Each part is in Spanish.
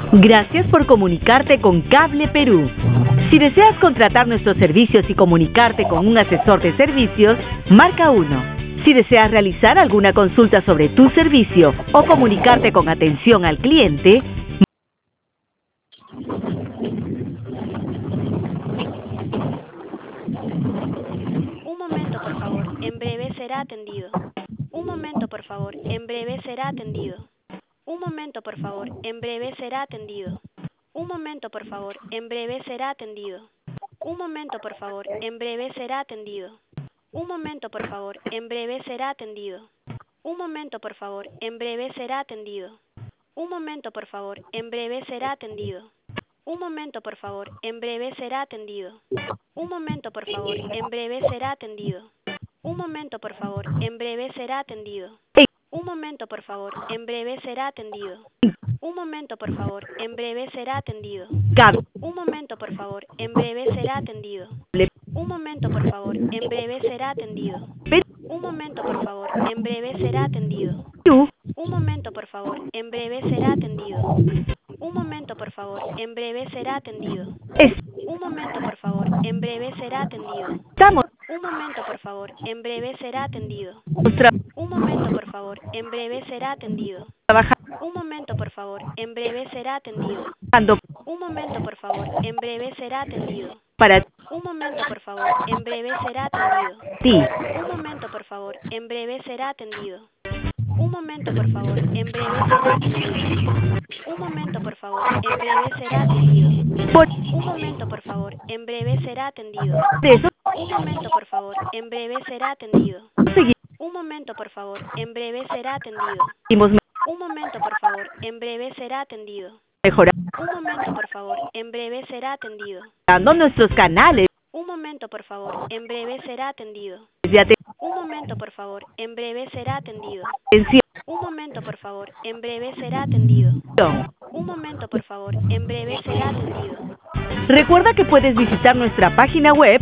Gracias por comunicarte con Cable Perú. Si deseas contratar nuestros servicios y comunicarte con un asesor de servicios, marca 1. Si deseas realizar alguna consulta sobre tu servicio o comunicarte con atención al cliente, Un momento, por favor. En breve será atendido. Un momento, por favor. En breve será atendido. Un momento, por favor. En breve será atendido. Un momento, por favor. En breve será atendido. Un momento, por favor. En breve será atendido. Un momento, por favor. En breve será atendido. Un momento, por favor. En breve será atendido. Un momento, por favor. En breve será atendido. Un momento, por favor. En breve será atendido. Un momento, por favor. En breve será atendido. Un momento, por favor. En breve será atendido. Un momento, por favor. En breve será atendido. Un momento, por favor. En breve será atendido. Un momento, por favor. En breve será atendido. Un momento, por favor. En breve será atendido. Un momento, por favor. En breve será atendido. Un momento, por favor. En breve será atendido. Un momento, por favor. En breve será atendido. Un momento, por favor. En breve será atendido. Un momento, por favor. En breve será atendido. Un momento, por favor. En breve será atendido. Un momento, por favor. En breve será atendido. Un momento, por favor. En breve será atendido. Un momento, por favor. En breve será atendido. Un momento, por favor. En breve será atendido. Un momento, por favor. En breve será atendido. Un momento, por favor. En breve será atendido. Un momento, por favor. En breve será atendido. Un momento, por favor. En breve será atendido. Un momento, por favor. En breve será atendido. Un momento, por favor. En breve será atendido. Un momento, por favor. En breve será atendido. Nuestros canales. Un momento, por favor. En breve será atendido. Un momento, por favor. En breve será atendido. Un momento, por favor. En breve será atendido. Un momento, por favor. En breve será atendido. Recuerda que puedes visitar nuestra página web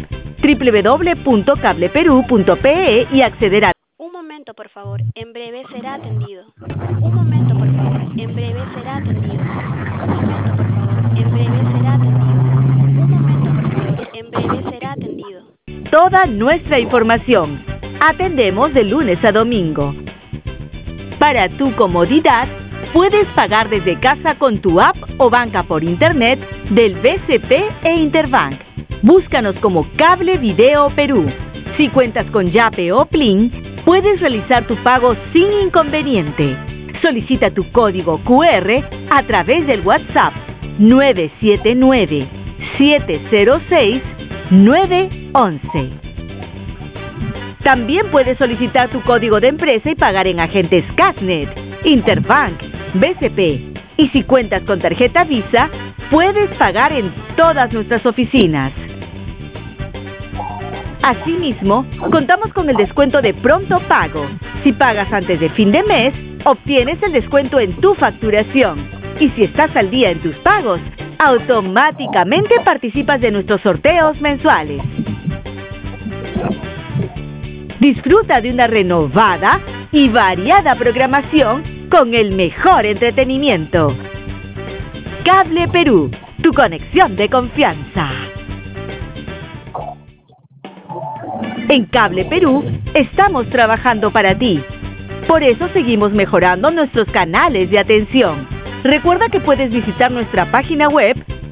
www.cableperu.pe y acceder a... Un momento, por favor. En breve será atendido. Un momento, por favor. En breve será atendido. Un momento, por favor. En breve será atendido. Un momento, por favor. En breve será atendido. Toda nuestra información. Atendemos de lunes a domingo. Para tu comodidad, puedes pagar desde casa con tu app o banca por internet del BCP e Interbank. Búscanos como Cable Video Perú. Si cuentas con Yape o Plin, puedes realizar tu pago sin inconveniente. Solicita tu código QR a través del WhatsApp 979-706-911. También puedes solicitar tu código de empresa y pagar en agentes Casnet, Interbank, BCP. Y si cuentas con tarjeta Visa, puedes pagar en todas nuestras oficinas. Asimismo, contamos con el descuento de pronto pago. Si pagas antes de fin de mes, obtienes el descuento en tu facturación. Y si estás al día en tus pagos, automáticamente participas de nuestros sorteos mensuales. Disfruta de una renovada y variada programación con el mejor entretenimiento. Cable Perú, tu conexión de confianza. En Cable Perú estamos trabajando para ti. Por eso seguimos mejorando nuestros canales de atención. Recuerda que puedes visitar nuestra página web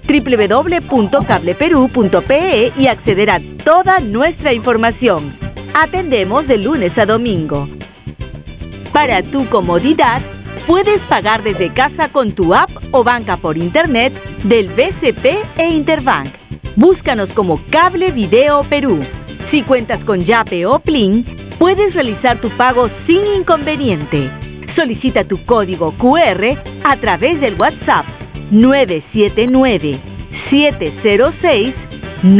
www.cableperu.pe y acceder a toda nuestra información. Atendemos de lunes a domingo. Para tu comodidad, puedes pagar desde casa con tu app o banca por internet del BCP e Interbank. Búscanos como Cable Video Perú. Si cuentas con Yape o Plin, puedes realizar tu pago sin inconveniente. Solicita tu código QR a través del WhatsApp 979-706-911.